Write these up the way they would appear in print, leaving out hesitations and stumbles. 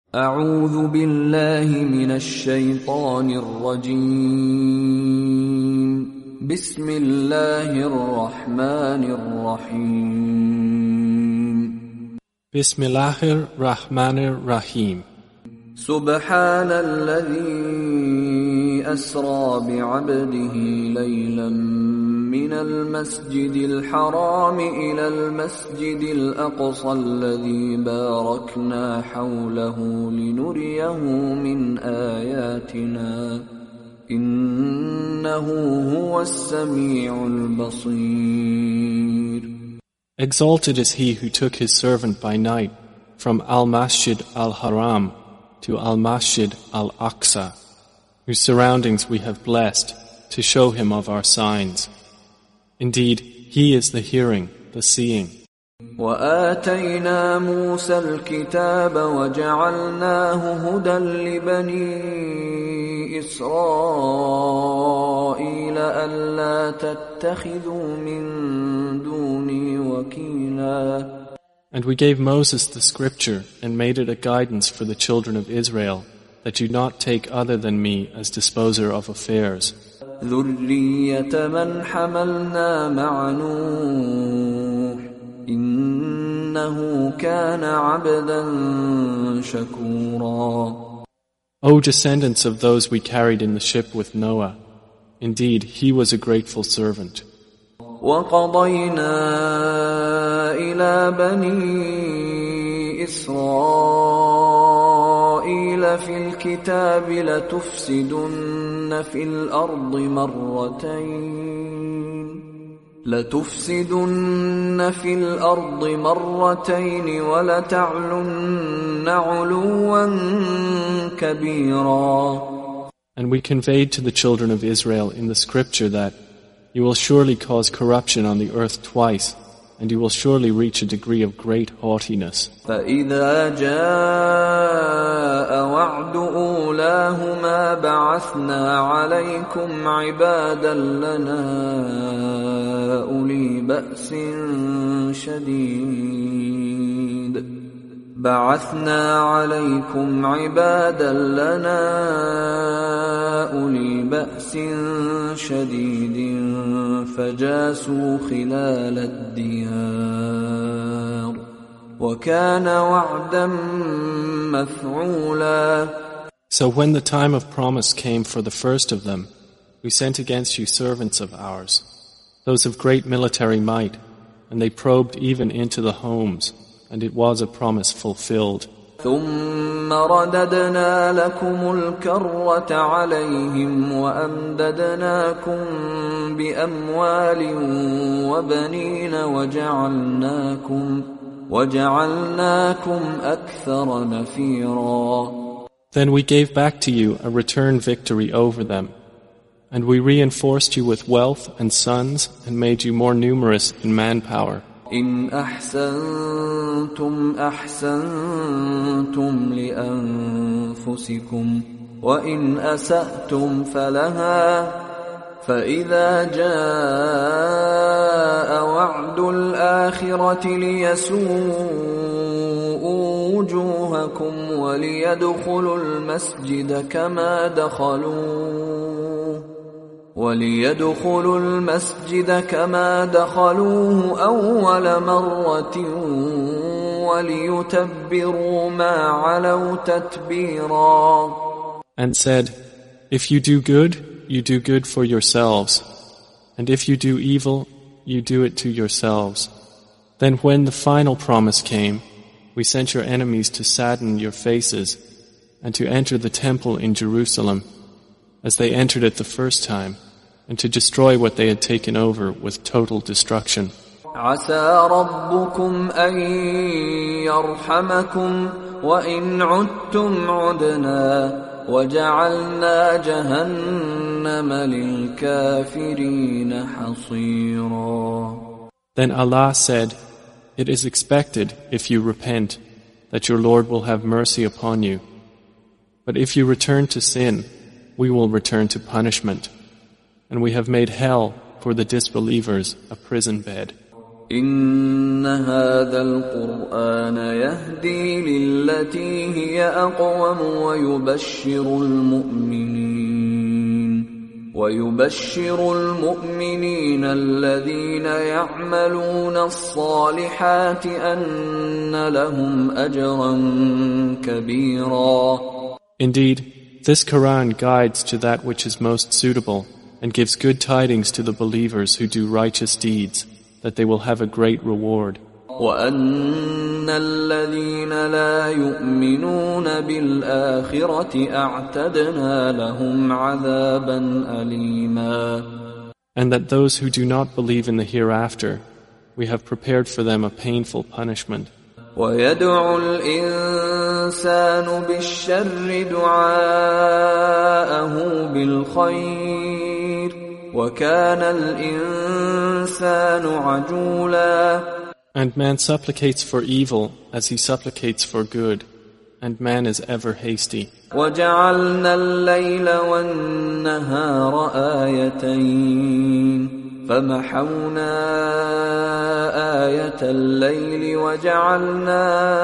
أعوذ بالله من الشيطان الرجيم. بسم الله الرحمن الرحيم. بسم الله الرحمن الرحيم. سبحان الذي أسرى بعبده ليلا من المسجد الحرام إلى المسجد الأقصى الذي باركنا حوله لنريه من آياتنا إنه هو السميع البصير. Exalted is he who took his servant by night from Al-Masjid Al-Haram to Al-Masjid Al-Aqsa, whose surroundings we have blessed to show him of our signs. Indeed, he is the hearing, the seeing. وآتينا موسى الكتاب وجعلناه هدى لبني إسرائيل ألا تتخذوا من دوني وكيلا. And we gave Moses the scripture and made it a guidance for the children of Israel, that you not take other than me as disposer of affairs. ذرية من حملنا مع نوح إنه كان عبدا شكورا. O descendants of those we carried in the ship with Noah, indeed he was a grateful servant. وقضينا إلى بني إسرائيل في الكتاب لتفسدن في الأرض مرتين ولتعلن علوا كبيرا. And we conveyed to the children of Israel in the scripture that you will surely cause corruption on the earth twice, and you will surely reach a degree of great haughtiness. فإذا جاء وعد أولاهما بعثنا عليكم عبادا لنا أولي بأس شديد فجاسوا خلال الديار وكان وعدا مفعولا. So when the time of promise came for the first of them, we sent against you servants of ours, those of great military might, and they probed even into the homes, and it was a promise fulfilled. ثم رددنا لكم الكرة عليهم وأمددناكم بأموال وبنين وجعلناكم أكثر نفيرا. Then we gave back to you a return victory over them, and we reinforced you with wealth and sons and made you more numerous in manpower. إن أحسنتم أحسنتم لأنفسكم وإن أسأتم فلها فإذا جاء وعد الآخرة ليسوءوا وجوهكم وليدخلوا المسجد كما دخلوه أول مرة وليتبروا ما علوا تتبيرا. And said, if you do good, you do good for yourselves, and if you do evil, you do it to yourselves. Then when the final promise came, we sent your enemies to sadden your faces and to enter the temple in Jerusalem as they entered it the first time, and to destroy what they had taken over with total destruction. عسى ربكم أن يرحمكم وإن عدتم عدنا وجعلنا جهنم للكافرين حصيرا. Then Allah said, it is expected, if you repent, that your Lord will have mercy upon you. But if you return to sin, we will return to punishment. And we have made hell for the disbelievers a prison bed. إن هذا القرآن يهدي للتي هي أقوم ويبشر المؤمنين الذين يعملون الصالحات أن لهم أجرا كبيرا. Indeed, this Quran guides to that which is most suitable and gives good tidings to the believers who do righteous deeds, that they will have a great reward. وَأَنَّ الَّذِينَ لَا يُؤْمِنُونَ بِالْآخِرَةِ أَعْتَدْنَا لَهُمْ عَذَابًا أَلِيمًا. And that those who do not believe in the hereafter, we have prepared for them a painful punishment. وَيَدْعُ الْإِنسَانُ بِالشَّرِّ دُعَاءَهُ بِالْخَيْرِ وَكَانَ الْإِنسَانُ عَجُولًا. And man supplicates for evil as he supplicates for good, and man is ever hasty. وَجَعَلْنَا اللَّيْلَ وَالنَّهَارَ آيَتَيْنِ فَمَحَوْنَا آيَةَ اللَّيْلِ وَجَعَلْنَا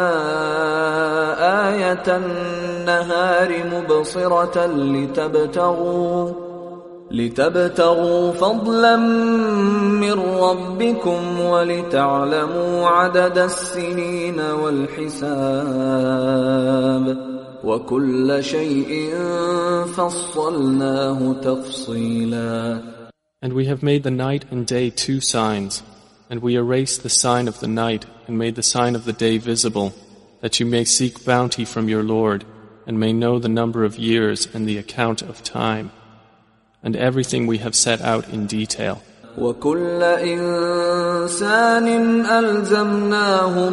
آيَةَ النَّهَارِ مُبْصِرَةً لِتَبْتَغُوا فَضْلًا مِّن رَّبِّكُمْ وَلِتَعْلَمُوا عَدَدَ السِّنِينَ وَالْحِسَابَ وَكُلَّ شَيْءٍ فَصَّلْنَاهُ تَفْصِيلًا. And we have made the night and day 2 signs, and we erased the sign of the night and made the sign of the day visible, that you may seek bounty from your Lord and may know the number of years and the account of time. And everything we have set out in detail. وَكُلَّ إِنسَانٍ أَلْزَمْنَاهُ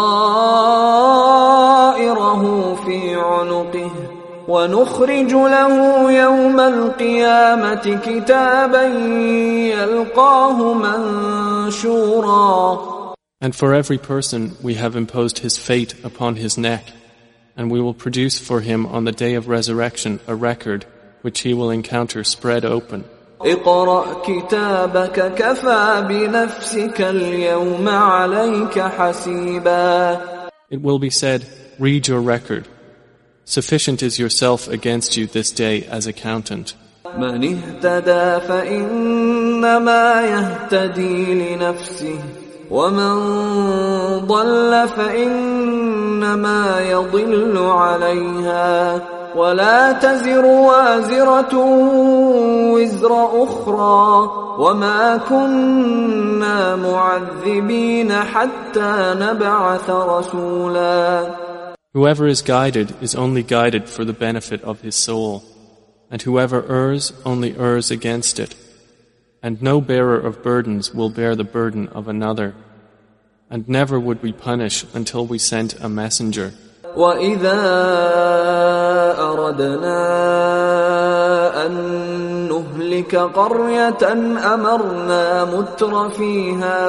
طَائِرَهُ فِي عُنُقِهِ وَنُخْرِجُ لَهُ يَوْمَ الْقِيَامَةِ كِتَابًا يَلْقَاهُ مَنشُورًا. And for every person we have imposed his fate upon his neck, and we will produce for him on the day of resurrection a record which he will encounter spread open. اقرأ كتابك كفى بنفسك اليوم عليك حسيبا. It will be said, read your record. Sufficient is yourself against you this day as accountant. من اهتدى فإنما يهتدي لنفسه ومن ضل فإنما يضل عليها ولا تزر وازرة وزر أخرى وما كنا معذبين حتى نبعث رسولا. Whoever is guided is only guided for the benefit of his soul, and whoever errs only errs against it. And no bearer of burdens will bear the burden of another, and never would we punish until we sent a messenger. وَإِذَا أَرَدْنَا أَن نُهْلِكَ قَرْيَةً أَمَرْنَا مُتْرَ فِيهَا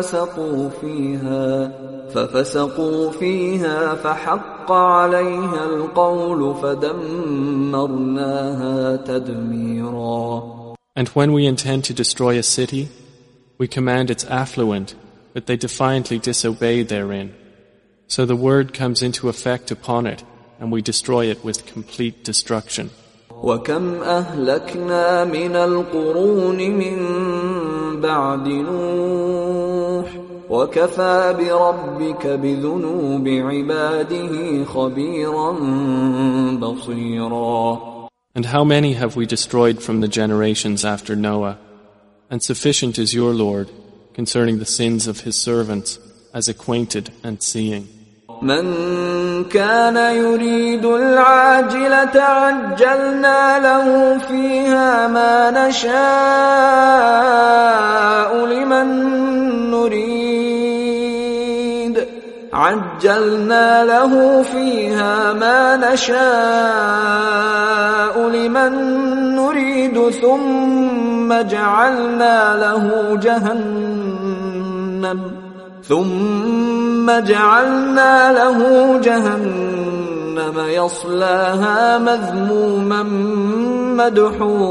فَفَسَقُوا فِيهَا فَحَقَّ عَلَيْهَا الْقَوْلُ فَدَمَّرْنَاهَا تَدْمِيرًا. And when we intend to destroy a city, we command its affluent, but they defiantly disobey therein. So the word comes into effect upon it, and we destroy it with complete destruction. وَكَمْ أَهْلَكْنَا مِنَ الْقُرُونِ مِنْ بَعْدِ نُوحٍ وَكَفَى بِرَبِّكَ بِذُنُوبِ عِبَادِهِ خَبِيرًا بَصِيرًا. And how many have we destroyed from the generations after Noah? And sufficient is your Lord concerning the sins of his servants, as acquainted and seeing. من كان يريد العاجلة عجلنا له فيها ما نشاء لمن نريد عجلنا له فيها ما نشاء لمن نريد ثم جعلنا له جهنم يصلاها مذموما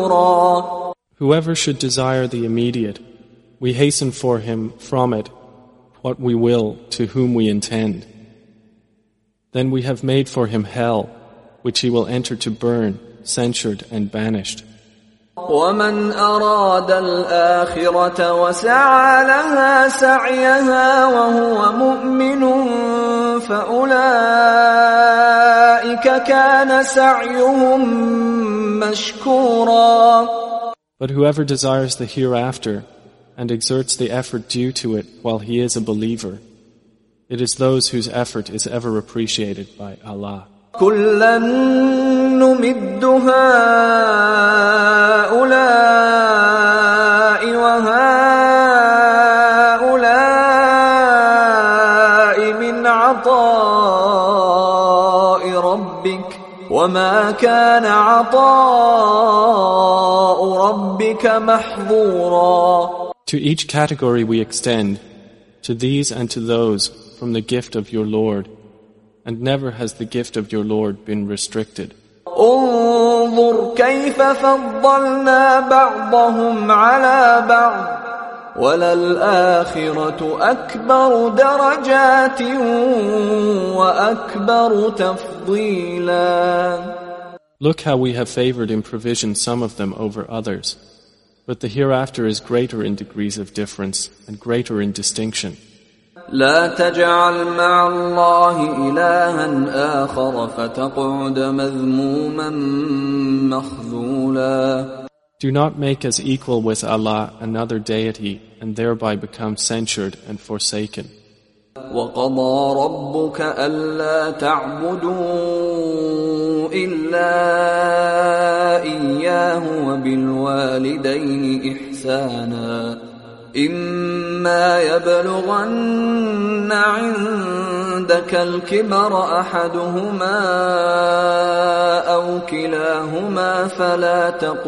مدحورا. Whoever should desire the immediate, we hasten for him from it what we will to whom we intend. Then we have made for him hell, which he will enter to burn, censured and banished. ومن أراد الآخرة وسعى لها سعيها وهو مؤمن فأولئك كان سعيهم مشكورا. But whoever desires the hereafter and exerts the effort due to it while he is a believer, it is those whose effort is ever appreciated by Allah. كُلًّا نُمِدُّ هَؤُلَاءِ وَهَؤُلَاءِ مِنْ عَطَاءِ رَبِّكَ وَمَا كَانَ عَطَاءُ رَبِّكَ مَحْظُورًا. To each category we extend, to these and to those, from the gift of your Lord, and never has the gift of your Lord been restricted. انظر كيف فضلنا بعضهم على بعض وللآخرة أكبر درجات وأكبر تفضيلا. Look how we have favored in provision some of them over others, but the hereafter is greater in degrees of difference and greater in distinction. لا تجعل مع الله إلها آخر فتقعد مذموما مخذولا. Do not make as equal with Allah another deity and thereby become censured and forsaken. وَقَضَى رَبُّكَ أَلَّا تَعْبُدُوا إِلَّا إِيَّاهُ وَبِالْوَالِدَيْنِ إِحْسَانًا إِمَّا يَبْلُغَنَّ عِندَكَ الْكِبَرَ أَحَدُهُمَا أَوْ كِلَاهُمَا فَلَا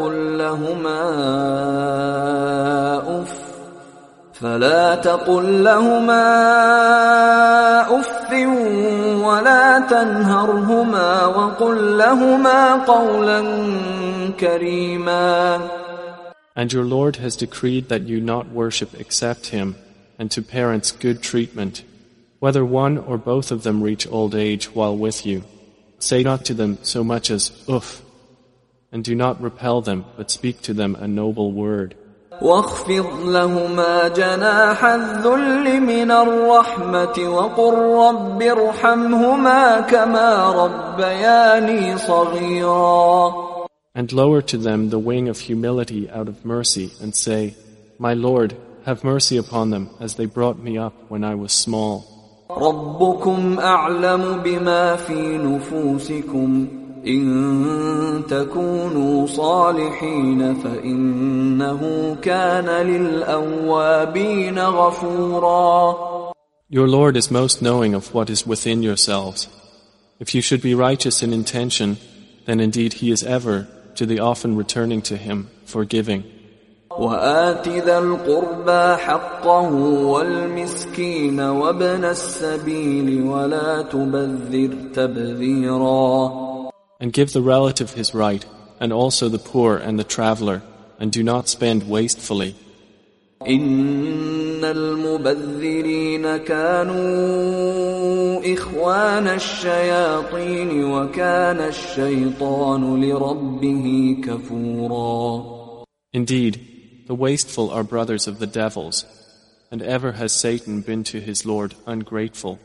تقل لهما أف ولا تنهرهما وقل لهما قولا كريما. And your Lord has decreed that you not worship except Him, and to parents good treatment, whether one or both of them reach old age while with you. Say not to them so much as uff, and do not repel them, but speak to them a noble word. واخفض لهما جناح الذل من الرحمة وقل رب ارحمهما كما ربياني صغيرا. And lower to them the wing of humility out of mercy, and say, My Lord, have mercy upon them as they brought me up when I was small. ربكم أعلم بما في نفوسكم إن تكونوا صالحين فإنه كان للأوابين غفورا. Your Lord is most knowing of what is within yourselves. If you should be righteous in intention, then indeed He is ever, to the often returning to Him, forgiving. وآت ذا القربى حقه والمسكين وابن السبيل ولا تبذر تبذيرا. And give the relative his right, and also the poor and the traveler, and do not spend wastefully. إن المبذرين كانوا إخوان الشياطين وكان الشيطان لربه كفورا. Indeed, the wasteful are brothers of the devils, and ever has Satan been to his Lord ungrateful.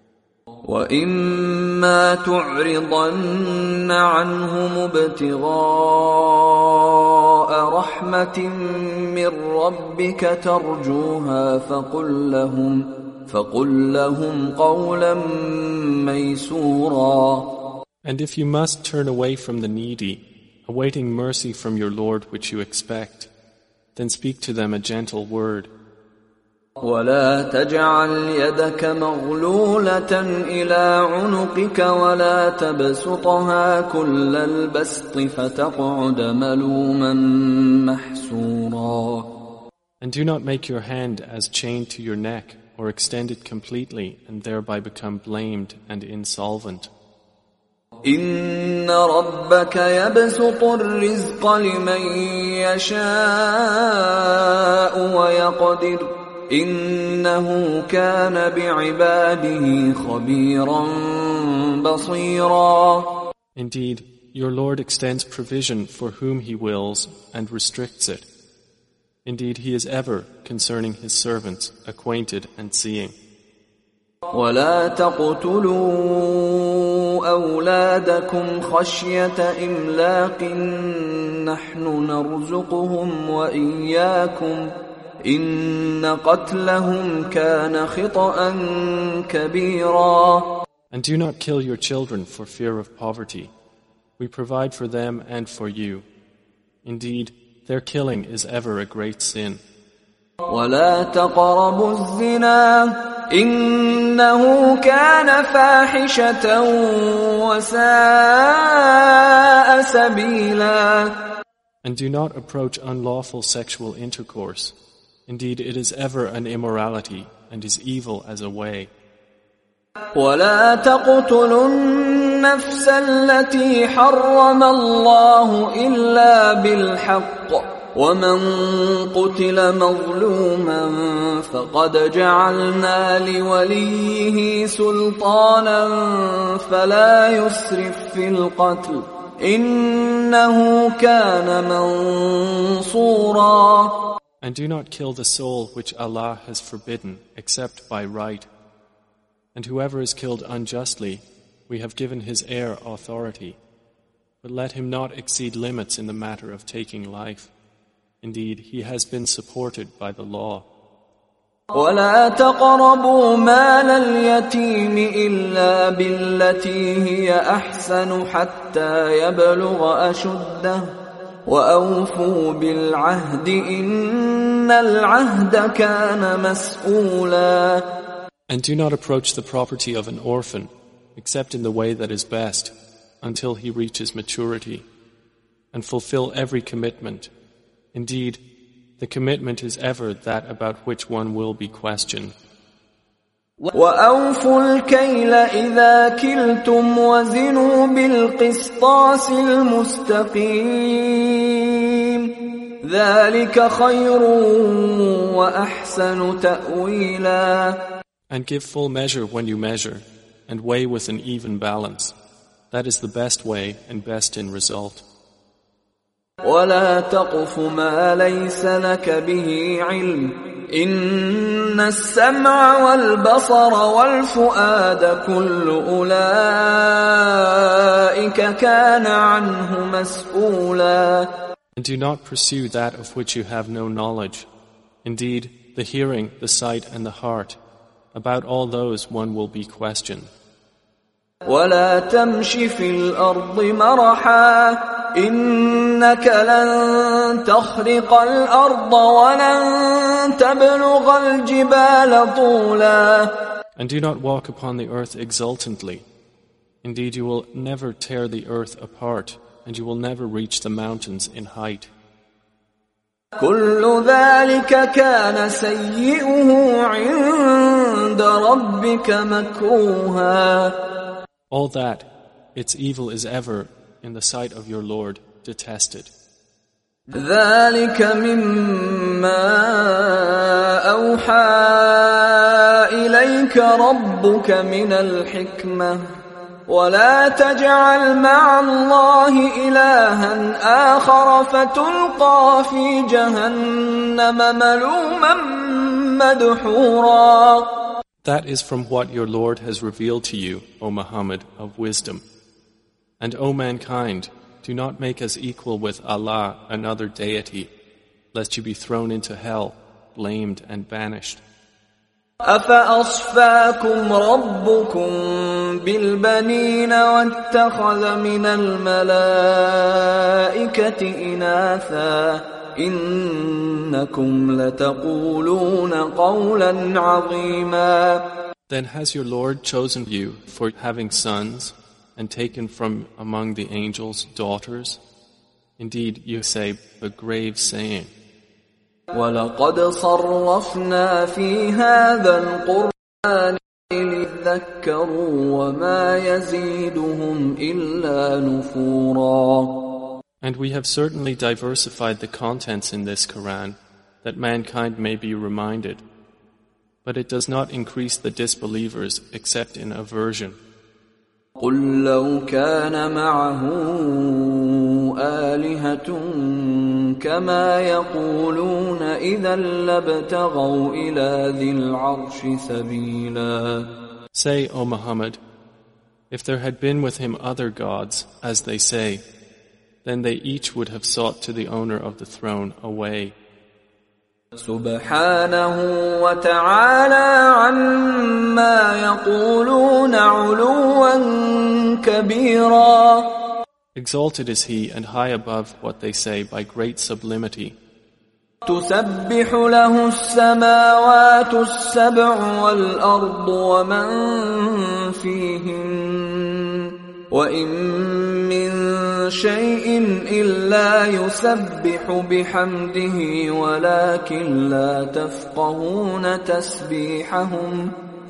وَإِمَّا تُعْرِضَنَّ عَنْهُمُ ابْتِغَاءَ رَحْمَةٍ مِّن رَّبِّكَ تَرْجُوهَا فَقُل لَّهُمْ قَوْلًا مَّيْسُورًا. And if you must turn away from the needy, awaiting mercy from your Lord which you expect, then speak to them a gentle word. ولا تجعل يدك مغلولة إلى عنقك ولا تبسطها كل البسط فتقعد ملوما محسورا. And do not make your hand as chained to your neck or extend it completely and thereby become blamed and insolvent. إن ربك يبسط الرزق لمن يشاء ويقدر إنه كان بعباده خبيرا بصيرا. Indeed, your Lord extends provision for whom He wills and restricts it. Indeed, He is ever, concerning His servants, acquainted and seeing. ولا تقتلوا أولادكم خشية إملاق نحن نرزقهم وإياكم إن قتلهم كان خطأ كبيرا. And do not kill your children for fear of poverty. We provide for them and for you. Indeed, their killing is ever a great sin. ولا تقربوا الزنا إنه كان فاحشة وساء سبيلا. And do not approach unlawful sexual intercourse. Indeed, it is ever an immorality and is evil as a way. ولا تقتلوا النفس التي حرم الله إلا بالحق ومن قتل مظلوما فقد جعلنا لوليه سلطانا فلا يسرف في القتل إنه كان منصورا. And do not kill the soul which Allah has forbidden except by right. And whoever is killed unjustly, we have given his heir authority. But let him not exceed limits in the matter of taking life. Indeed, he has been supported by the law. ولا تقربوا مال اليتيم إلا بالتي هي أحسن حتى يبلغ أشده وأوفوا بالعهد إن العهد كان مسؤولا. And do not approach the property of an orphan, except in the way that is best, until he reaches maturity, and fulfill every commitment. Indeed, the commitment is ever that about which one will be questioned. وَأَوْفُوا الْكَيْلَ إِذَا كِلْتُمْ وَزِنُوا بِالْقِسْطَاسِ الْمُسْتَقِيمِ ذَلِكَ خَيْرٌ وَأَحْسَنُ تَأْوِيلًا. And give full measure when you measure, and weigh with an even balance. That is the best way and best in result. وَلَا تَقْفُ مَا لَيْسَ لَكَ بِهِ عِلْمٌ إِنَّ السَّمْعَ وَالْبَصَرَ وَالْفُؤَادَ كُلُّ أُولَئِكَ كَانَ عَنْهُ مَسْئُولًا. And do not pursue that of which you have no knowledge. Indeed, the hearing, the sight, and the heart, about all those one will be questioned. وَلَا تَمْشِ فِي الْأَرْضِ مَرَحًا إِنَّكَ لَن تَخْرِقَ الْأَرْضَ وَلَن تَبْلُغَ الْجِبَالَ طُولًا. And do not walk upon the earth exultantly. Indeed, you will never tear the earth apart, and you will never reach the mountains in height. كل ذلك كان سيئه عند ربك مكروها. All that, its evil is ever, in the sight of your Lord, detested. ذلك مما أوحى إليك ربك من الحكمة ولا تجعل مع الله إلها آخر فتلقى في جهنم ملوما مدحورا. That is from what your Lord has revealed to you, O Muhammad, of wisdom. And O mankind, do not make us equal with Allah, another deity, lest you be thrown into hell, blamed and banished. أفأصفاكم ربكم بالبنين واتخذ من الملائكة إناثا إنكم لتقولون قولا عظيما. Then has your Lord chosen you for having sons and taken from among the angels daughters? Indeed, you say a grave saying. وَلَقَدْ صَرَّفْنَا فِي هَذَا الْقُرْآنِ لِيَذَّكَّرُوا وَمَا يَزِيدُهُمْ إِلَّا نُفُورًا. And we have certainly diversified the contents in this Quran, that mankind may be reminded, but it does not increase the disbelievers except in aversion. قل لو كان معه آلهة كما يقولون إذا لابتغوا إلى ذي العرش سبيلا. Say, O Muhammad, if there had been with him other gods, as they say, then they each would have sought to the owner of the throne a way. سبحانه وتعالى عما يقولون علوا كبيرا. Exalted is he and high above what they say by great sublimity. تسبح له السماوات السبع والأرض ومن فيهن وإن من شيء إلا يسبح بحمده ولكن لا تفقهون تسبيحهم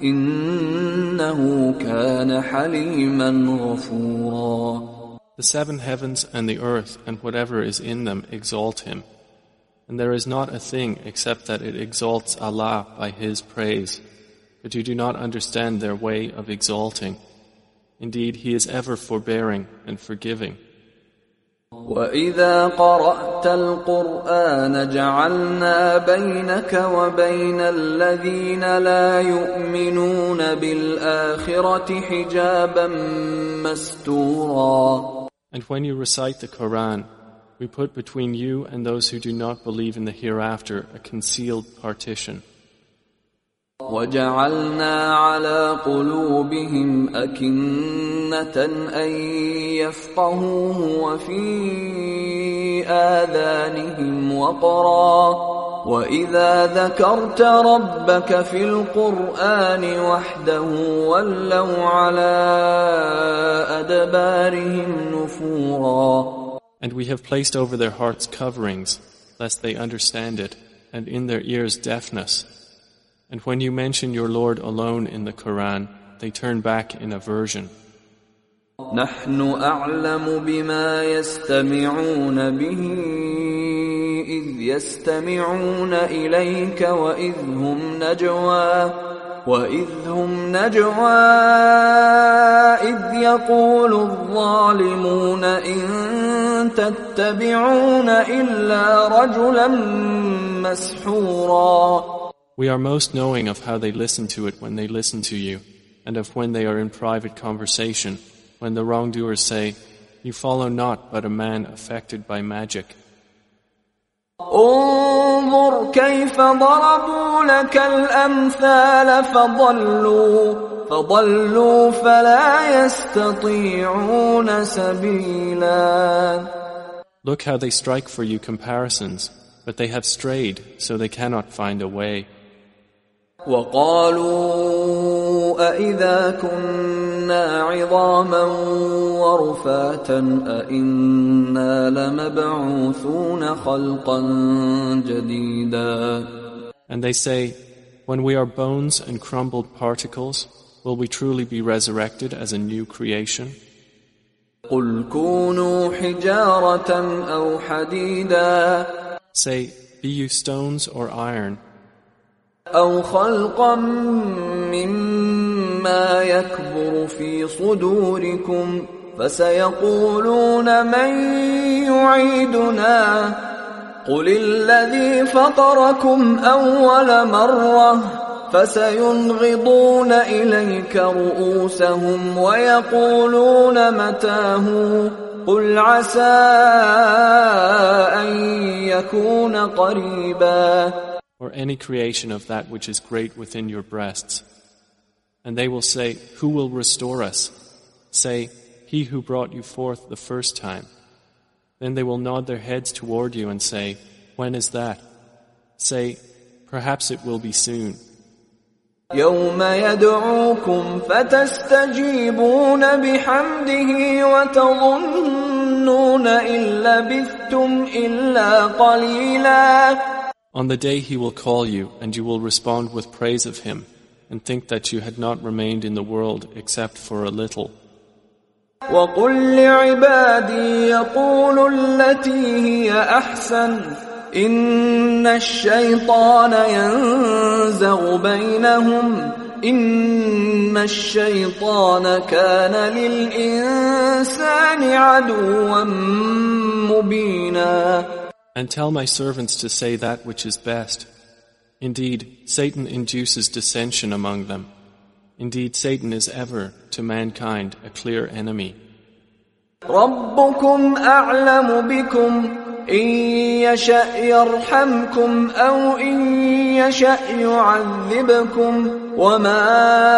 إنه كان حليما غفورا. The seven heavens and the earth and whatever is in them exalt him. And there is not a thing except that it exalts Allah by His praise. But you do not understand their way of exalting. Indeed, He is ever forbearing and forgiving. وَإِذَا قَرَأْتَ الْقُرْآنَ جَعَلْنَا بَيْنَكَ وَبَيْنَ الَّذِينَ لَا يُؤْمِنُونَ بِالْآخِرَةِ حِجَابًا مَسْتُورًا. And when you recite the Quran, we put between you and those who do not believe in the hereafter a concealed partition. وَجَعَلْنَا عَلَى قُلُوبِهِمْ أَكِنَّةً أَن يَفْقَهُوهُ وَفِي آذَانِهِمْ وَقْرًا وَإِذَا ذَكَرْتَ رَبَّكَ فِي الْقُرْآنِ وَحْدَهُ وَلَّوْا عَلَى أَدْبَارِهِمْ نُفُورًا. And we have placed over their hearts coverings, lest they understand it, and in their ears deafness. And when you mention your Lord alone in the Quran, they turn back in aversion. نحن أعلم بما يستمعون به إذ يستمعون إليك وإذ هم نجوى إذ يقول الظالمون إن تتبعون إلا رجلا مسحورا. We are most knowing of how they listen to it when they listen to you, and of when they are in private conversation, when the wrongdoers say, "You follow not but a man affected by magic." انظر كيف ضربوا لك الأمثال فضلوا فلا يستطيعون سبيلا. Look how they strike for you comparisons, but they have strayed, so they cannot find a way. وقالوا أإذا كنا عظاما ورفاتا أإنا لمبعوثون خلقا جديدا. And they say, when we are bones and crumbled particles, will we truly be resurrected as a new creation? قل كونوا حجارة أو حديدا. Say, be you stones or iron, أو خلقا مما يكبر في صدوركم فسيقولون من يعيدنا قل الذي فطركم أول مرة فسينغضون إليك رؤوسهم ويقولون متاه قل عسى أن يكون قريبا. or any creation of that which is great within your breasts. And they will say, who will restore us? Say, he who brought you forth the first time. Then they will nod their heads toward you and say, when is that? Say, perhaps it will be soon. يوم يدعوكم فتستجيبون بحمده وتظنون إن لبثتم إلا قليلا. On the day he will call you, and you will respond with praise of him, and think that you had not remained in the world except for a little. وَقُلْ لِعِبَادِي يَقُولُوا الَّتِي هِيَ أَحْسَنُ إن الشيطان ينزغ بينهم إن الشيطان كان للإنسان عدوا مبينا. And tell my servants to say that which is best. Indeed, Satan induces dissension among them. Indeed, Satan is ever, to mankind, a clear enemy. ربكم أعلم بكم إن يشأ يرحمكم أو إن يشأ يعذبكم وما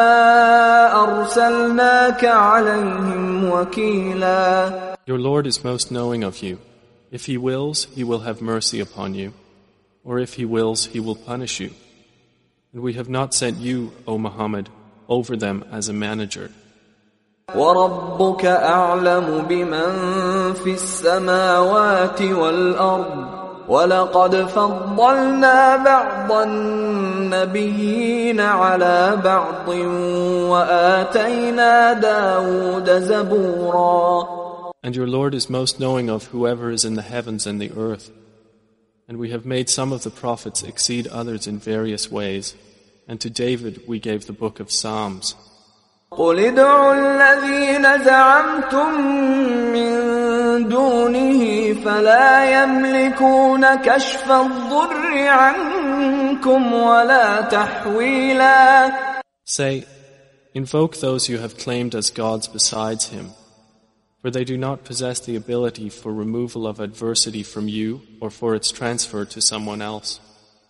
أرسلناك عليهم وكيلا. Your Lord is most knowing of you. If He wills, He will have mercy upon you. Or if He wills, He will punish you. And we have not sent you, O Muhammad, over them as a manager. وَرَبُّكَ أَعْلَمُ بِمَنْ فِي السَّمَاوَاتِ وَالْأَرْضِ وَلَقَدْ فَضَّلْنَا بَعْضَ النَّبِيِّينَ عَلَى بَعْضٍ وَآتَيْنَا دَاوُودَ زَبُورًا. And your Lord is most knowing of whoever is in the heavens and the earth. And we have made some of the prophets exceed others in various ways. And to David we gave the book of Psalms. قُلِ ادْعُوا الَّذِينَ زَعَمْتُم مِّن دُونِهِ فَلَا يَمْلِكُونَ كَشْفَ الضُّرِّ عَنكُمْ وَلَا تَحْوِيلًا. Say, invoke those you have claimed as gods besides Him, for they do not possess the ability for removal of adversity from you or for its transfer to someone else.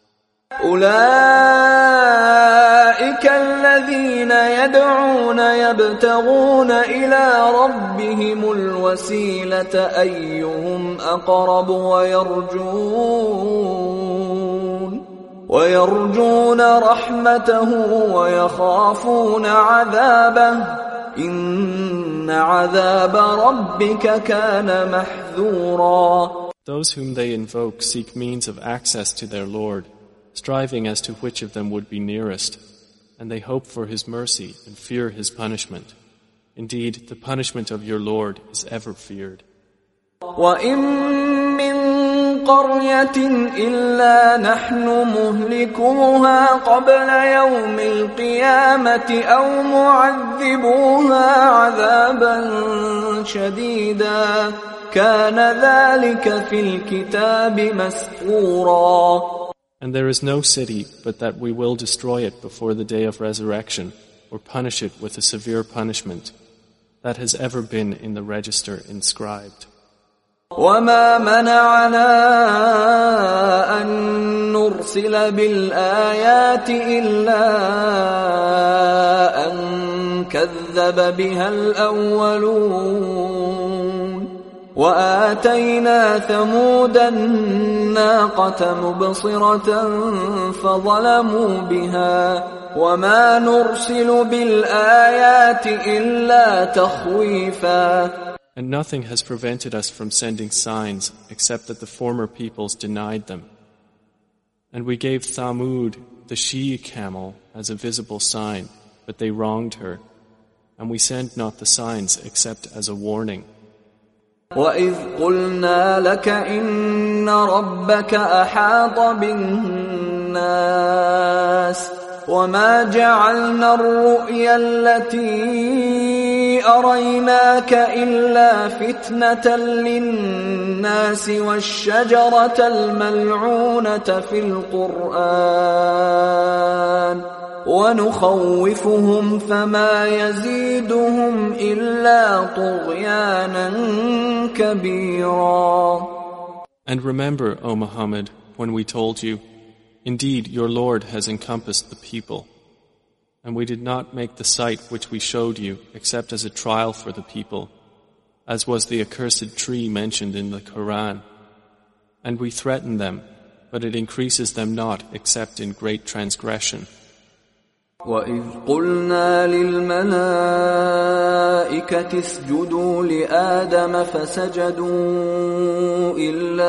أولئك الذين يدعون يبتغون إلى ربهم الوسيلة أيهم أقرب ويرجون رحمته ويخافون عذابه إن عذاب ربك كان محذورا. Those whom they invoke seek means of access to their Lord, striving as to which of them would be nearest, and they hope for His mercy and fear His punishment. Indeed, the punishment of your Lord is ever feared. وَإِن مِّن قَرْيَةٍ إِلَّا نَحْنُ مُهْلِكُوهَا قَبْلَ يَوْمِ الْقِيَامَةِ أَوْ مُعَذِّبُوهَا عَذَابًا شَدِيدًا كَانَ ذَلِكَ فِي الْكِتَابِ مَسْطُورًا. And there is no city but that we will destroy it before the day of resurrection, or punish it with a severe punishment. That has ever been in the register inscribed. وَمَا مَنَعَنَا أَن نُرْسِلَ بِالْآيَاتِ إِلَّا أَن كَذَّبَ بِهَا الْأَوَّلُونَ وَآتَيْنَا ثَمُودَ النَّاقَةَ مُبْصِرَةً فَظَلَمُوا بِهَا وَمَا نُرْسِلُ بِالْآيَاتِ إِلَّا تَخْوِيفًا. And nothing has prevented us from sending signs except that the former peoples denied them. And we gave Thamud, the she-camel, as a visible sign, but they wronged her. And we send not the signs except as a warning. وَإِذْ قُلْنَا لَكَ إِنَّ رَبَّكَ أَحَاطَ بِالنَّاسِ وَمَا جَعَلْنَا الرُّؤْيَا الَّتِي أَرَيْنَاكَ إِلَّا فِتْنَةً لِلنَّاسِ وَالشَّجَرَةَ الْمَلْعُونَةَ فِي الْقُرْآنِ وَنُخَوِّفُهُمْ فَمَا يَزِيدُهُمْ إِلَّا طُغْيَانًا كَبِيرًا. And remember, O Muhammad, when we told you, indeed your Lord has encompassed the people, and we did not make the sight which we showed you except as a trial for the people, as was the accursed tree mentioned in the Quran. And we threaten them, but it increases them not except in great transgression. وَإِذْ قُلْنَا لِلْمَلَائِكَةِ اسْجُدُوا لِآدَمَ فَسَجَدُوا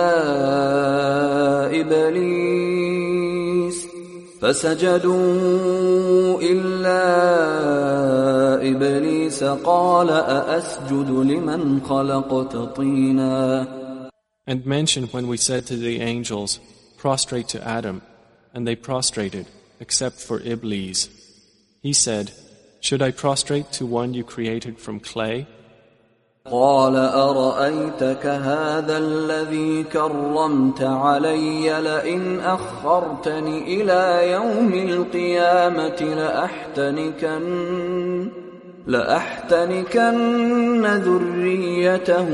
إِلَّا إِبْلِيسَ قَالَ أَأَسْجُدُ لِمَنْ خَلَقْتَ طِينًا. And mention when we said to the angels, prostrate to Adam, and they prostrated, except for Iblis. He said, should I prostrate to one you created from clay? قال أرأيتك هذا الذي كرمت علي لئن أخرتني إلى يوم القيامة لأحتنكن ذريته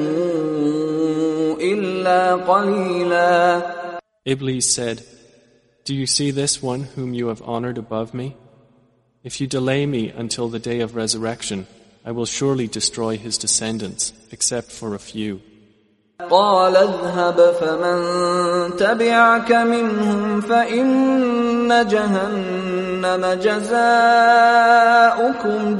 إلا قليلا. Iblis said, do you see this one whom you have honored above me? If you delay me until the day of resurrection, I will surely destroy his descendants, except for a few. قال اذهب فمن تبعك منهم فإن جهنم جزاؤكم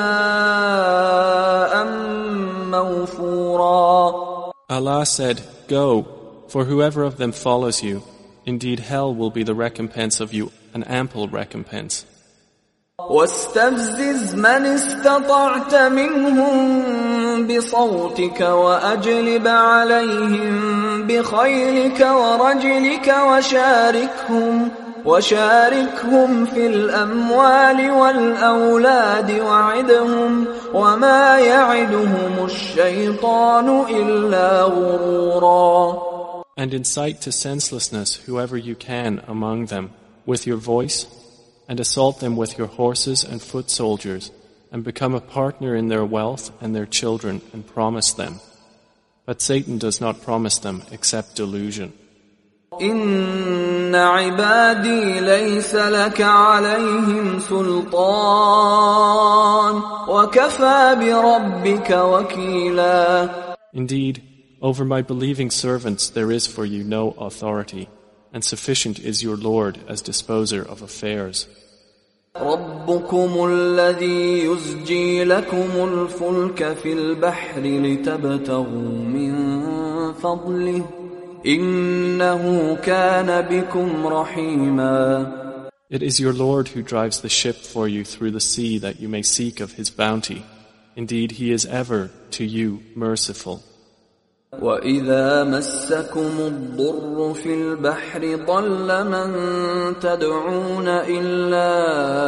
جزاء موفورا. Allah said, go, for whoever of them follows you, indeed hell will be the recompense of you, an ample recompense. واستفزز من استطعت منهم بصوتك وأجلب عليهم بخيلك ورجلك وشاركهم في الأموال والأولاد وعدهم وما يعدهم الشيطان إلا غرورا. And incite to senselessness whoever you can among them with your voice, and assault them with your horses and foot soldiers, and become a partner in their wealth and their children, and promise them. But Satan does not promise them except delusion. إن عبادي ليس لك عليهم سلطان وكفى بربك وكيلا. Indeed, over my believing servants there is for you no authority, and sufficient is your Lord as disposer of affairs. ربكم الذي يزجي لكم الفلك في البحر لتبتغوا من فضله إنه كان بكم رحيما. It is your Lord who drives the ship for you through the sea that you may seek of his bounty. Indeed, he is ever to you merciful. وَإِذَا مَسَّكُمُ الضُّرُّ فِي الْبَحْرِ ضَلَّ مَن تَدْعُونَ إِلَّا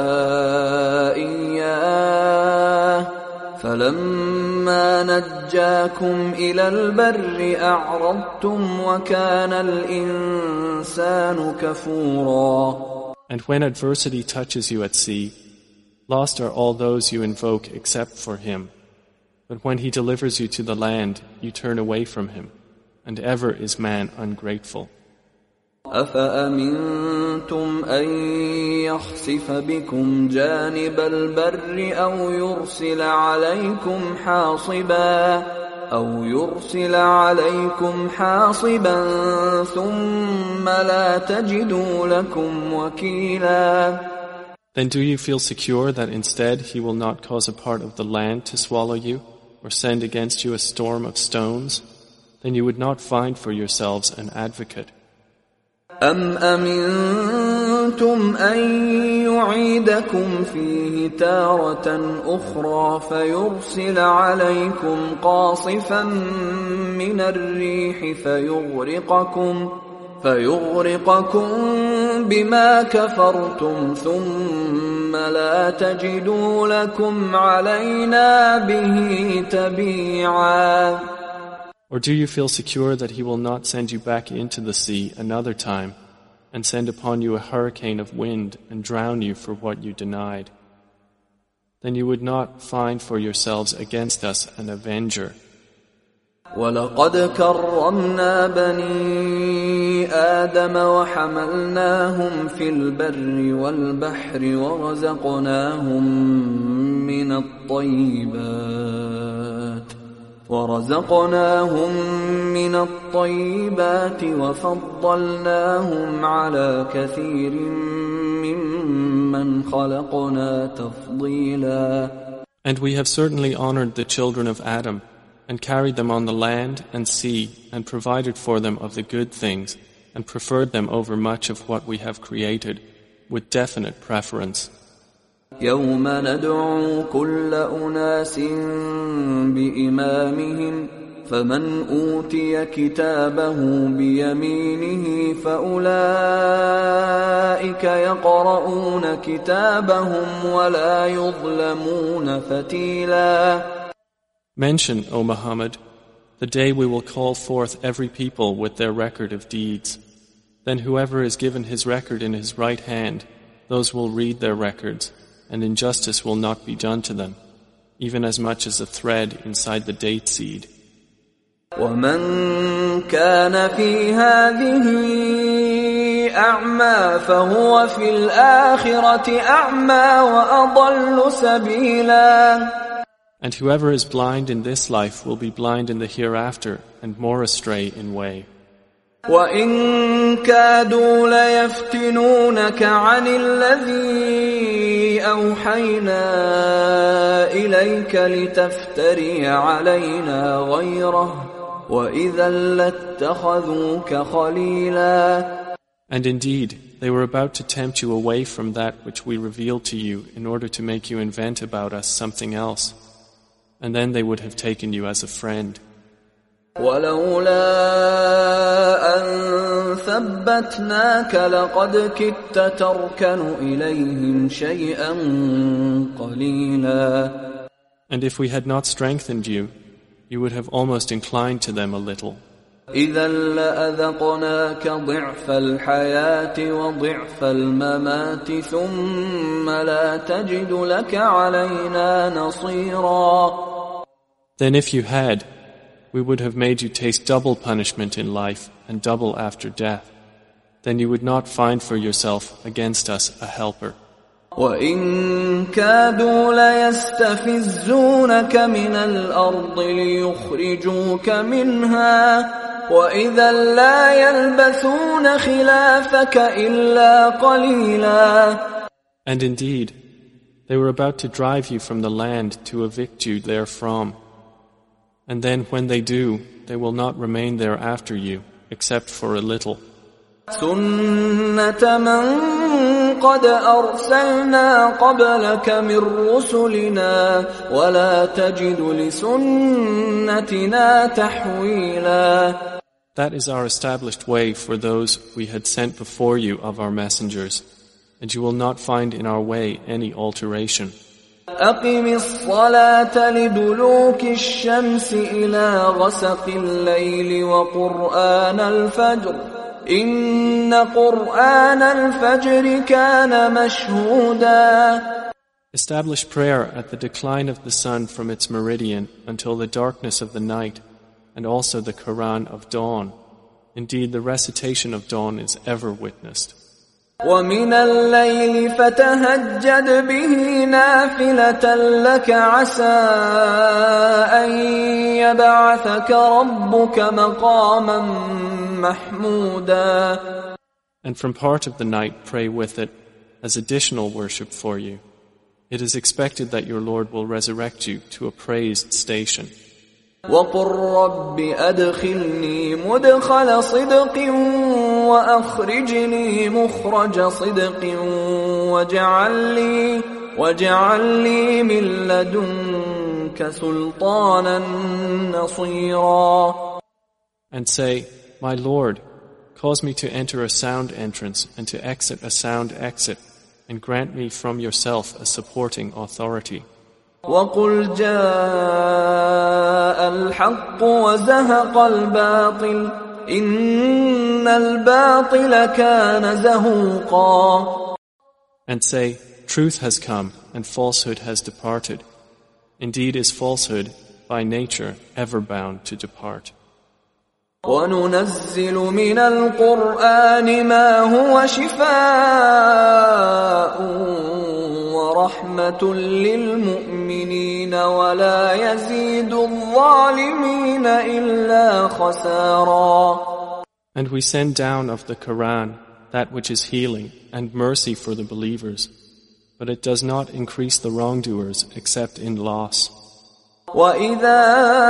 إِيَّاهُ فَلَمَّا نَجَّاكُمْ إِلَى الْبَرِّ أَعْرَضْتُمْ وَكَانَ الْإِنسَانُ كَفُورًا. And when adversity touches you at sea, lost are all those you invoke except for him. But when he delivers you to the land, you turn away from him, and ever is man ungrateful. أَفَأَمِنْتُمْ أَنْ يَخْسِفَ بِكُمْ جَانِبَ الْبَرِّ أَوْ يُرْسِلَ عَلَيْكُمْ حَاصِبًا ثُمَّ لَا تَجِدُوا لَكُمْ وَكِيلًا. Then do you feel secure that instead he will not cause a part of the land to swallow you, or send against you a storm of stones? Then you would not find for yourselves an advocate. أَمْ أَمِنْتُمْ أَنْ يُعِيدَكُمْ فِيهِ تَارَةً أُخْرَى فَيُرْسِلَ عَلَيْكُمْ قَاصِفًا مِنَ الرِّيحِ فيغرقكم بما كفرتم ثم لا تجدوا لكم علينا به تبيعا. Or do you feel secure that he will not send you back into the sea another time and send upon you a hurricane of wind and drown you for what you denied? Then you would not find for yourselves against us an avenger. وَلَقَدْ كَرَّمْنَا بَنِي آدَمَ وَحَمَلْنَاهُمْ فِي الْبَرِّ وَالْبَحْرِ ورزقناهم من الطيبات وفضلناهم على كثير ممن خلقنا تفضيلا. And we have certainly honored the children of Adam, and carried them on the land and sea, and provided for them of the good things, and preferred them over much of what we have created, with definite preference. يوم ندعو كل أناس بإمامهم فمن أوتي كتابه بيمينه فأولئك يقرؤون كتابهم ولا يظلمون فتيلا. Mention, O Muhammad, the day we will call forth every people with their record of deeds. Then whoever is given his record in his right hand, those will read their records, and injustice will not be done to them, even as much as a thread inside the date seed. ومن كان في هذه أعمى فهو في الآخرة أعمى وأضل سبيلا. And whoever is blind in this life will be blind in the hereafter and more astray in way. وَإِن كَادُوا لَيَفْتِنُونَكَ عَنِ الَّذِي أَوْحَيْنَا إِلَيْكَ لِتَفْتَرِيَ عَلَيْنَا غَيْرَهُ وَإِذًا لَاتَّخَذُوكَ خَلِيلًا. And indeed, they were about to tempt you away from that which we revealed to you in order to make you invent about us something else. And then they would have taken you as a friend. وَلَوْلَا أَن ثَبَّتْنَاكَ لَقَدْ كِدتَّ تَرْكَنُ إِلَيْهِمْ شَيْئًا قَلِيلًا. And if we had not strengthened you, you would have almost inclined to them a little. إِذًا لَأَذَقْنَاكَ ضِعْفَ الْحَيَاةِ وَضِعْفَ الْمَمَاتِ ثُمَّ لَا تَجِدُ لَكَ عَلَيْنَا نَصِيرًا. Then if you had, we would have made you taste double punishment in life and double after death. Then you would not find for yourself against us a helper. وَإِن كَادُوا لَيَسْتَفِزُّونَكَ مِنَ الْأَرْضِ لِيُخْرِجُوكَ مِنْهَا وَإِذًا لَا يَلْبَثُونَ خِلَافَكَ إِلَّا قَلِيلًا. And indeed, they were about to drive you from the land to evict you therefrom. And then when they do, they will not remain there after you, except for a little. سُنَّةَ مَنْ قَدْ أَرْسَلْنَا قَبْلَكَ مِنْ رُسُلِنَا وَلَا تَجِدُ لِسُنَّتِنَا تَحْوِيلًا. That is our established way for those we had sent before you of our messengers, and you will not find in our way any alteration. أقم الصلاة لدلوك الشمس إلى غسق الليل وقرآن الفجر إن قرآن الفجر كان مشهودا. Establish prayer at the decline of the sun from its meridian until the darkness of the night, and also the Quran of dawn. Indeed, the recitation of dawn is ever witnessed. وَمِنَ اللَّيْلِ فَتَهَجَّدْ بِهِ نَافِلَةً لَكَ عَسَىٰ أَن يَبْعَثَكَ رَبُّكَ مَقَامًا مَحْمُودًا. And from part of the night pray with it as additional worship for you. It is expected that your Lord will resurrect you to a praised station. وَقُلْ رَبِّ أَدْخِلْنِي مُدْخَلَ صِدْقٍ وَأَخْرِجْنِي مُخْرَجَ صِدْقٍ وَاجْعَلْ لِي مِن لَّدُنكَ سُلْطَانًا نَصِيرًا. And say, My Lord, cause me to enter a sound entrance and to exit a sound exit, and grant me from yourself a supporting authority. وَقُلْ جَاءَ الْحَقُّ وَزَهَقَ الْبَاطِلُ إِنَّ الْبَاطِلَ كَانَ زَهُوقًا. And say, Truth has come and falsehood has departed. Indeed is falsehood by nature ever bound to depart. وَنُنَزِّلُ مِنَ الْقُرْآنِ مَا هُوَ شِفَاءٌ وَرَحْمَةٌ لِّلْمُؤْمِنِينَ وَلَا يَزِيدُ الظَّالِمِينَ إِلَّا خَسَارًا. And we send down of the Quran that which is healing and mercy for the believers, but it does not increase the wrongdoers except in loss. وَإِذَا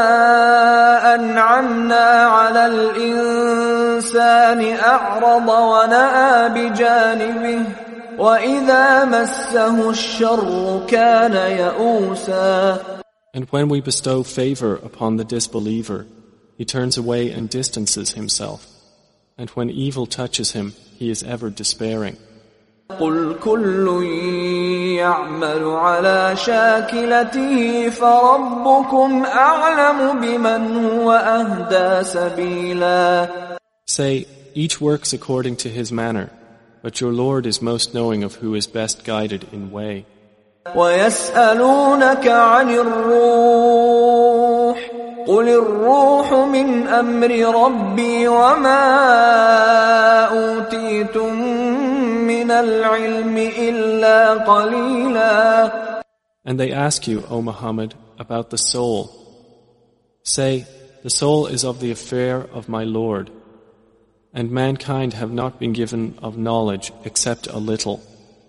أَنْعَمْنَا عَلَى الْإِنسَانِ أَعْرَضَ وَنَأَىٰ بِجَانِبِهِ وَإِذَا مَسَّهُ الشَّرُّ كَانَ يَئُوسًا. And when we bestow favor upon the disbeliever, he turns away and distances himself. And when evil touches him, he is ever despairing. قل كل يعمل على شاكلته فربكم أعلم بمن هو أهدى سبيلا. Say, each works according to his manner, but your Lord is most knowing of who is best guided in way. ويسألونك عن الروح قل الروح من أمر ربي وما أوتيتم من العلم إلا قليلا. And they ask you, O Muhammad, about the soul. Say, the soul is of the affair of my Lord, and mankind have not been given of knowledge except a little.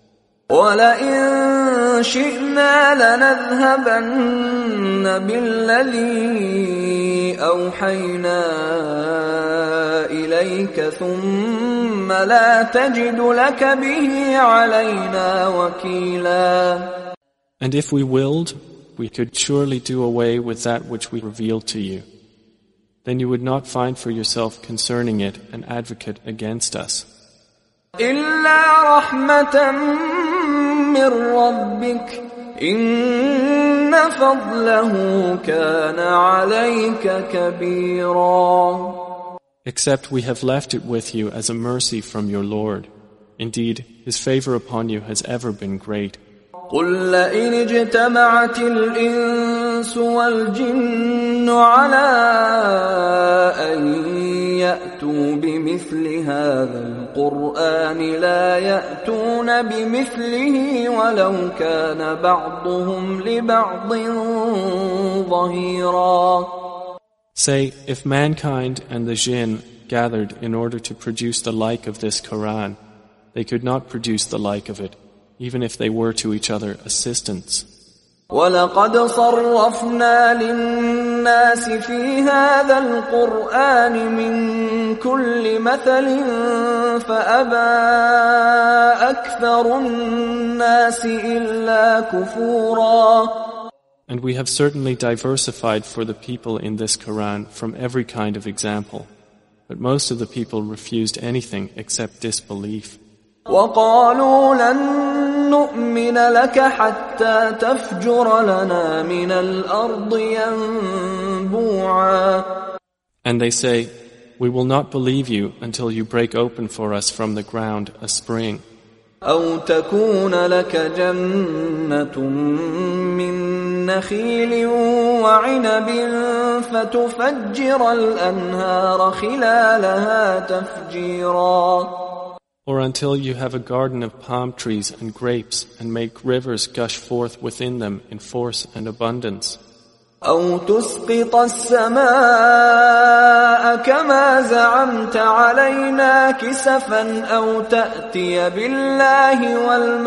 وَلَئِن شِئْنَا لَنَذْهَبَنَّ بِالَّذِي أَوْحَيْنَا إِلَيْكَ ثُمَّ لَا تَجِدُ لَكَ بِهِ عَلَيْنَا وَكِيلًا. And if we willed, we could surely do away with that which we revealed to you. Then you would not find for yourself concerning it an advocate against us. إِلَّا رَحْمَةً مِّن رَّبِّكَ إِنَّ فَضْلَهُ كَانَ عَلَيْكَ كَبِيرًا. Except we have left it with you as a mercy from your Lord. Indeed, His favor upon you has ever been great. قُل لَّئِنِ اجْتَمَعَتِ الْإِنسُ وَالْجِنُّ عَلَىٰ أَن يَأْتُوا بِمِثْلِ هَٰذَا الْقُرْآنِ لَا يَأْتُونَ بِمِثْلِهِ وَلَوْ كَانَ بَعْضُهُمْ لِبَعْضٍ ظَهِيرًا. Say, if mankind and the jinn gathered in order to produce the like of this Quran, they could not produce the like of it, even if they were to each other assistants. وَلَقَدْ صَرَّفْنَا لِلنَّاسِ فِي هَذَا الْقُرْآنِ مِنْ كُلِّ مَثَلٍ فَأَبَى أَكْثَرُ النَّاسِ إِلَّا كُفُورًا. And we have certainly diversified for the people in this Quran from every kind of example, but most of the people refused anything except disbelief. وَقَالُوا لَن نُّؤْمِنَ لَكَ حَتَّى تَفْجُرَ لَنَا مِنَ الْأَرْضِ يَنبُوعًا. And they say, we will not believe you until you break open for us from the ground a spring. أَوْ تَكُونَ لَكَ جَنَّةٌ مِّن نَّخِيلٍ وَعِنَبٍ فَتُفَجِّرَ الْأَنْهَارَ خِلَالَهَا تَفْجِيرًا. Or until you have a garden of palm trees and grapes and make rivers gush forth within them in force and abundance. أَوْ تُسْقِطَ السَّمَاءَ كَمَا زَعَمْتَ عَلَيْنَا كِسَفًا أَوْ تَأْتِيَ بِاللَّهِ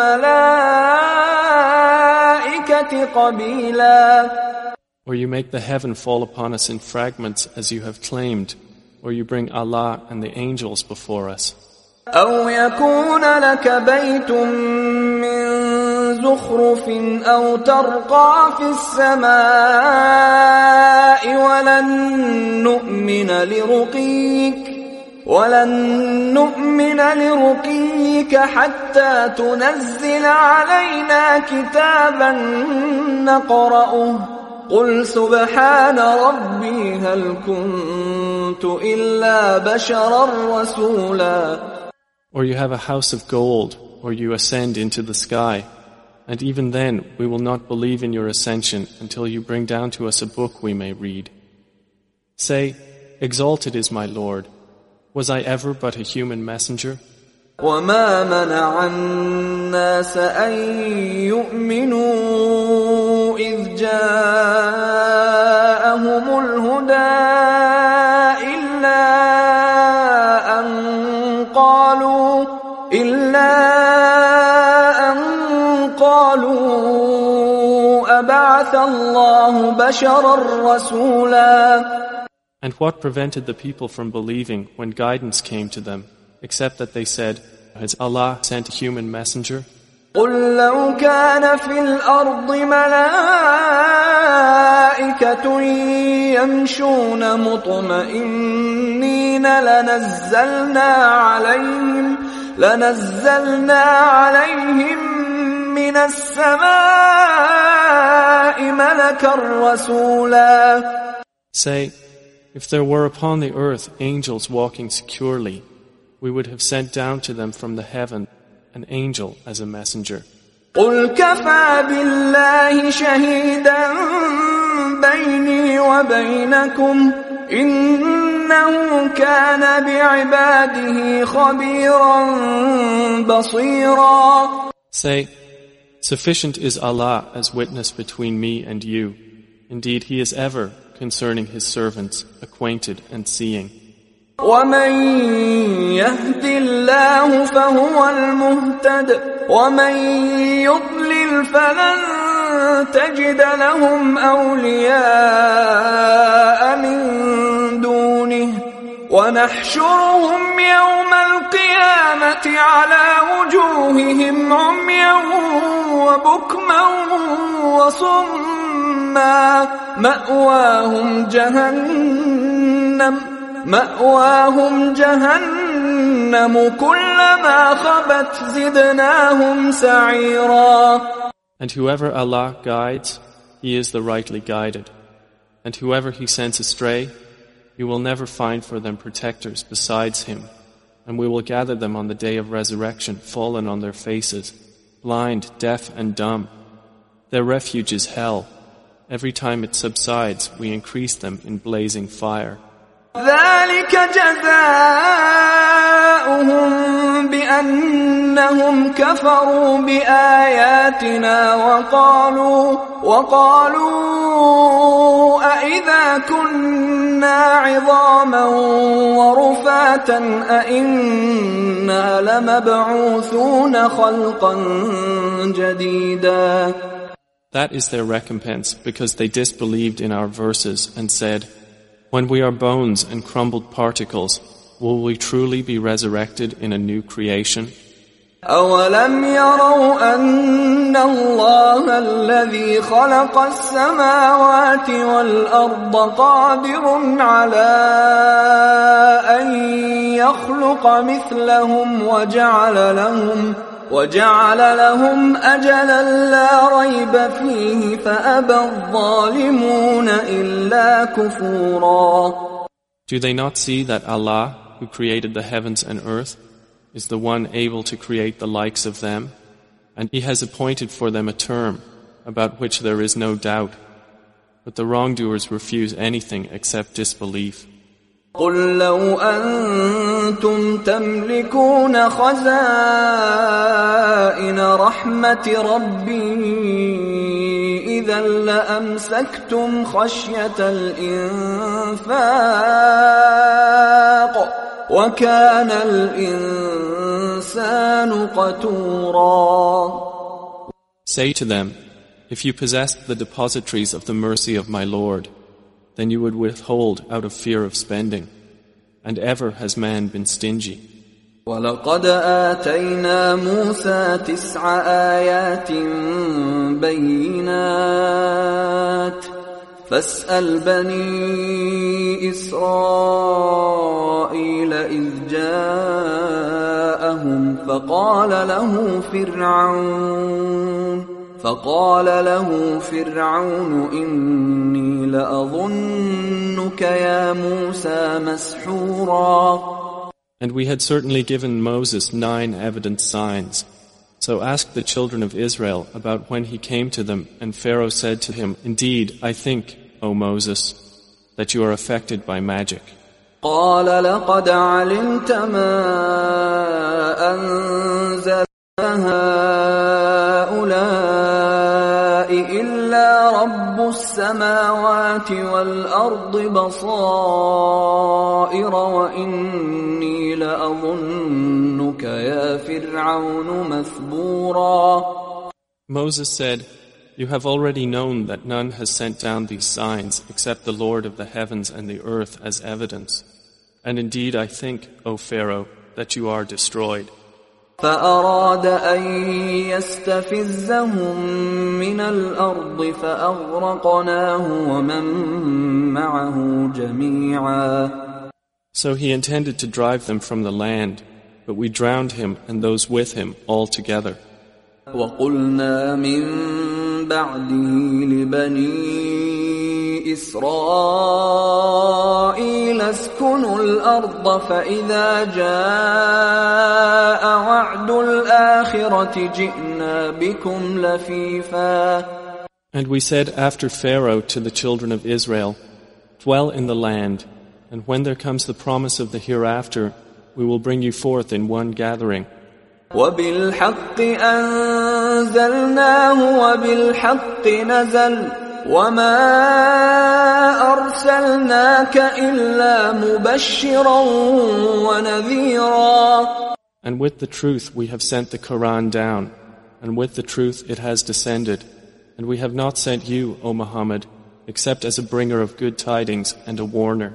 وَالْمَلَائِكَةِ قَبِيلًا. Or you make the heaven fall upon us in fragments as you have claimed, or you bring Allah and the angels before us. أَوْ يَكُونَ لَكَ بَيْتٌ مِّن زُخْرُفٍ أَوْ تَرْقَىٰ فِي السَّمَاءِ وَلَن نُّؤْمِنَ لِرُقِيِّكَ حَتَّىٰ تُنَزِّلَ عَلَيْنَا كِتَابًا نَّقْرَؤُهُ قُلْ سُبْحَانَ رَبِّي هَلْ كُنتُ إِلَّا بَشَرًا رَّسُولًا. Or you have a house of gold, or you ascend into the sky, and even then we will not believe in your ascension until you bring down to us a book we may read. Say, exalted is my Lord. Was I ever but a human messenger? وَمَا مَنَعَ النَّاسَ أَن يُؤْمِنُوا إِذْ جَاءَهُمُ الْهُدَىٰ إِلَّا أَن قَالُوا أَبَعَثَ اللَّهُ بَشَرًا رَّسُولًا. And what prevented the people from believing when guidance came to them, except that they said, has Allah sent a human messenger? قل لو كان في الأرض ملائكة يمشون مطمئنين لنزلنا عليهم من السماء ملكا رسولا. Say, if there were upon the earth angels walking securely, we would have sent down to them from the heaven an angel as a messenger. قل كفى بالله شهيدا بيني وبينكم إنه كان بعباده خبيرا بصيرا. Say, sufficient is Allah as witness between me and you. Indeed, He is ever, concerning His servants, acquainted and seeing. ومن يهد الله فهو المهتد ومن يضلل فلن تجد لهم أولياء من دونه ونحشرهم يوم القيامة على وجوههم عميا وبكما وصما مأواهم جهنم كلما خبت زدناهم سعيرا. And whoever Allah guides, he is the rightly guided. And whoever He sends astray, He will never find for them protectors besides Him. And we will gather them on the day of resurrection, fallen on their faces, blind, deaf and dumb. Their refuge is hell. Every time it subsides, we increase them in blazing fire. ذلك جزاؤهم بأنهم كفروا بآياتنا وقالوا أإذا كنا عظاما ورفاتا أإنا لمبعوثون خلقا جديدا. That is their recompense, because they disbelieved in our verses and said, when we are bones and crumbled particles, will we truly be resurrected in a new creation? أَوَلَمْ يَرَوْا أَنَّ اللَّهَ الَّذِي خَلَقَ السَّمَاوَاتِ وَالْأَرْضَ قَادِرٌ عَلَىٰ أَن يَخْلُقَ مِثْلَهُمْ وَجَعَلَ لَهُمْ أَجَلًا لَا رَيْبَ فِيهِ فَأَبَى الظَّالِمُونَ إِلَّا كُفُورًا. Do they not see that Allah, who created the heavens and earth, is the one able to create the likes of them, and He has appointed for them a term about which there is no doubt, but the wrongdoers refuse anything except disbelief. قل لو أنتم تملكون خزائن رحمة ربي إذا لأمسكتم خشية الإنفاق وكان الإنسان قتورا. Say to them, if you possessed the depositories of the mercy of my Lord, then you would withhold out of fear of spending, and ever has man been stingy. وَلَقَدْ آتَيْنَا مُوسَى 9 آيَاتٍ بَيِّنَاتٍ فَاسْأَلْ بَنِي إِسْرَائِيلَ إِذْ جَاءَهُمْ فقال له فرعون إني لأظنك يا موسى مسحورا. And we had certainly given Moses 9 evident signs. So ask the children of Israel about when he came to them, and Pharaoh said to him, indeed, I think, O Moses, that you are affected by magic. قال لقد علمت ما أنزل هؤلاء إلا رب السماوات والأرض بصائر وإني لأظنك يا فرعون مثبورا. Moses said, you have already known that none has sent down these signs except the Lord of the heavens and the earth as evidence. And indeed I think, O Pharaoh, that you are destroyed. فأراد أن يستفزهم من الأرض فأغرقناه ومن معه جميعا. So he intended to drive them from the land, but we drowned him and those with him all together. وقلنا من بعده لبني إسرائيل اسكنوا الأرض فإذا جاء وعد الآخرة جئنا بكم لفيفا. And we said after Pharaoh to the children of Israel, dwell in the land, and when there comes the promise of the hereafter, we will bring you forth in one gathering. وبالحق أنزلناه وبالحق نزل وما أرسلناك إلا مبشرا ونذيرا. And with the truth we have sent the Quran down, and with the truth it has descended, and we have not sent you, O Muhammad, except as a bringer of good tidings and a warner.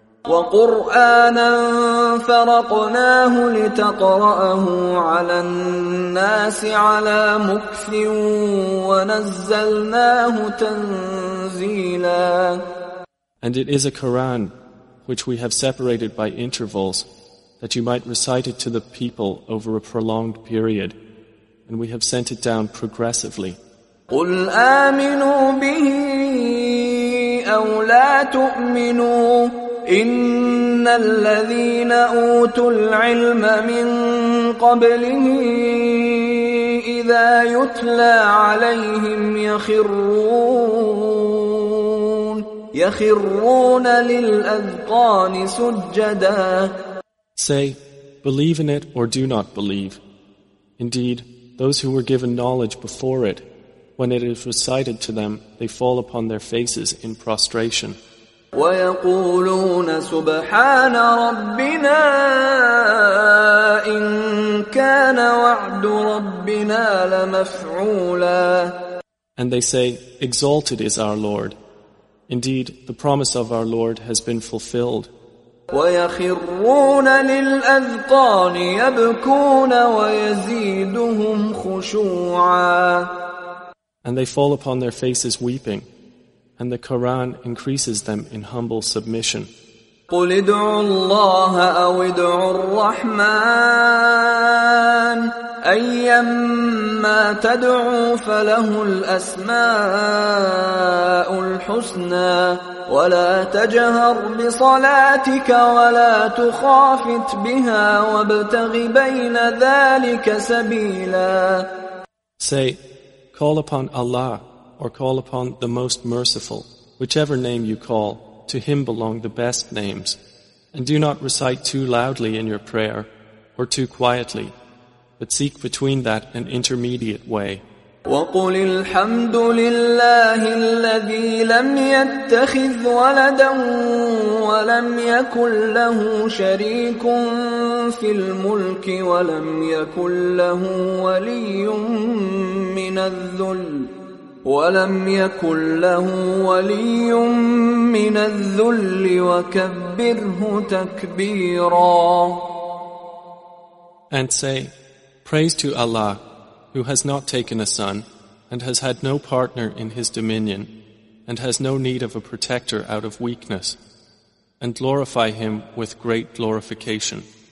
وقرآنا فرقناه لتقرأه على الناس على مكث ونزلناه تنزيلا. And it is a Quran which we have separated by intervals, that you might recite it to the people over a prolonged period, and we have sent it down progressively. قل آمنوا به أو لا تؤمنوا إن الذين أوتوا العلم من قبله إذا يتلى عليهم يخرون للأذقان سجدا. Say, believe in it or do not believe. Indeed, those who were given knowledge before it, when it is recited to them, they fall upon their faces in prostration. وَيَقُولُونَ سُبْحَانَ رَبِّنَا إِن كَانَ وَعْدُ رَبِّنَا لَمَفْعُولًا. And they say, exalted is our Lord. Indeed, the promise of our Lord has been fulfilled. وَيَخِرُّونَ لِلْأَذْقَانِ يَبْكُونَ وَيَزِيدُهُمْ خُشُوعًا. And they fall upon their faces weeping, and the Quran increases them in humble submission. قُلِ ادْعُوا اللَّهَ أَوِ ادْعُوا الرَّحْمَنَ أَيَّمَّا تَدْعُوا فَلَهُ الْأَسْمَاءُ الْحُسْنَى وَلَا تَجْهَرْ بِصَلَاتِكَ وَلَا تُخَافِتْ بِهَا وَابْتَغِ بَيْنَ ذَلِكَ سَبِيلًا. Say, call upon Allah, or call upon the Most Merciful, whichever name you call, to Him belong the best names. And do not recite too loudly in your prayer, or too quietly, but seek between that an intermediate way. وَقُلِ الْحَمْدُ لِلَّهِ الَّذِي لَمْ يَتَّخِذْ وَلَدًا وَلَمْ يَكُنْ لَهُ شَرِيكٌ فِي الْمُلْكِ وَلَمْ يَكُنْ له وَلِيٌّ مِّنَ الذُّلِّ وَكَبِّرْهُ تَكْبِيرًا. And say, praise to Allah, who has not taken a son, and has had no partner in His dominion, and has no need of a protector out of weakness, and glorify Him with great glorification.